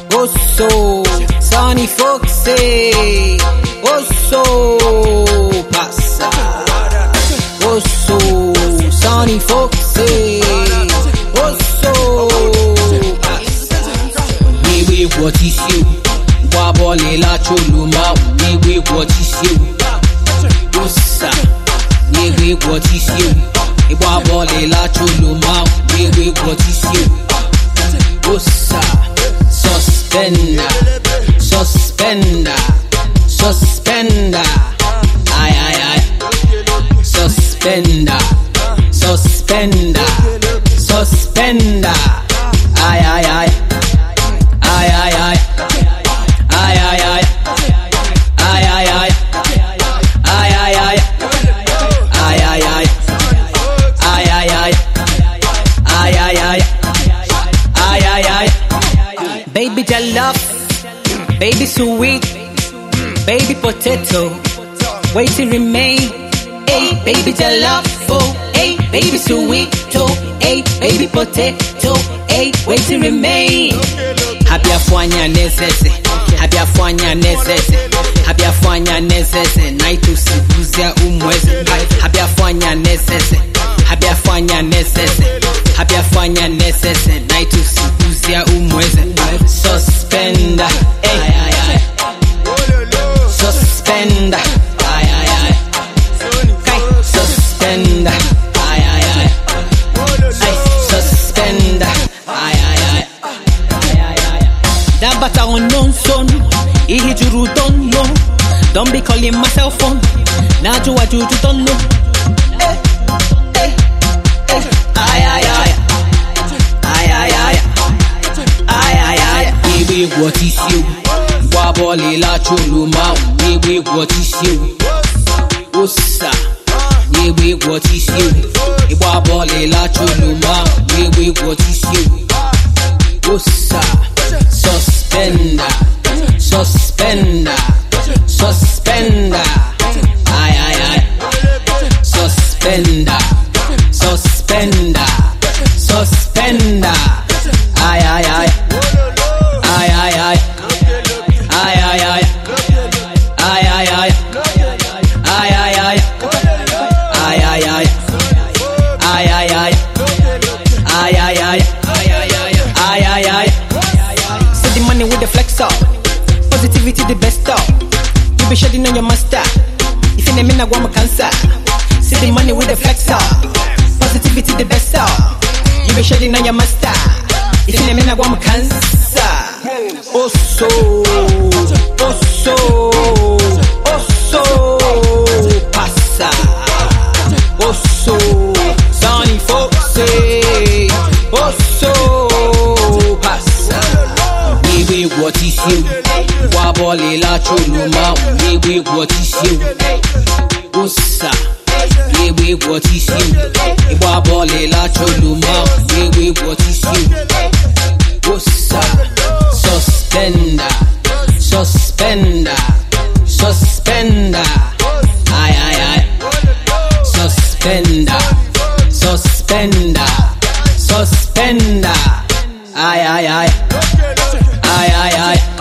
Osso, Sonny Foxy, Osso, passa. Osso, Sonny Foxy, Osso, passa. Wewe what is you? Wabole la choluma. Wewe what is you? Ossa. Wewe what is you? Wabole la choluma. Wewe what is you? Ossa. Suspender, suspender, suspender. Ay, ay, ay. Suspender, suspender, suspender. Ay, ay, ay. Ay, ay, ay. Ay, ay, ay. Ay, ay, ay. Ay, ay, ay. Ay, ay, ay. Ay, ay, ay. Ay, ay, ay. Ay, ay, ay. Baby jollof, baby sweet, baby potato, waiting remain. Hey, baby jollof, oh, hey, baby sweet, oh, hey, baby potato, hey, waiting remain. Habia fwanya nezeze, habia fwanya nezeze, habia fwanya nezeze, naitu sibuzia umweze. Habia fwanya nezeze, habia fwanya nezeze, habia fwanya nezeze, naitu sibuzia umweze. Suspender, ay, ay, ay. Suspender, ay, ay, ay. Kai, suspender, ay, ay, ay. Ay, suspender, ay, ay, ay. That bata unknown son, ihijuru don't know. Don't be calling my cell phone. Naju wajuju don't know. Eh, eh, eh. Ay, ay, ay. Ay, ay, ay. Ay, ay, ay. Baby, what is you? Wabole la choluma. Baby, what is you? Ossa. Baby, what is you? Wabole la choluma. Baby, what is you? Ossa. Suspender, suspender, suspender. Ay, ay, ay. Suspender, suspender, suspender. Ay, ay, ay. Ay, ay, ay. Ay, ay, ay. Ay, ay, ay. Ay, ay, ay. Ay, ay, ay. Ay, ay, ay. Ay, ay, ay. Ay, ay, ay. See the money with the flex up. Positivity the best up. You be shedding on your master. If you name in a guama cancer. See the money with the flex up. Positivity the best up. You be shedding on your master. If you name in a guama cancer. Osso, osso, osso, passa. Osso, Sonny Foxy. Osso, passa. Baby, what is you? Wabole la choluma. Baby, what is you? Ossa. Baby, what is you? Wabole la choluma. Baby, what is you? Ossa. Suspender, suspender, suspender. Ay, ay, ay. Suspender, suspender, suspender. Ay, ay, ay. Ay, ay, ay.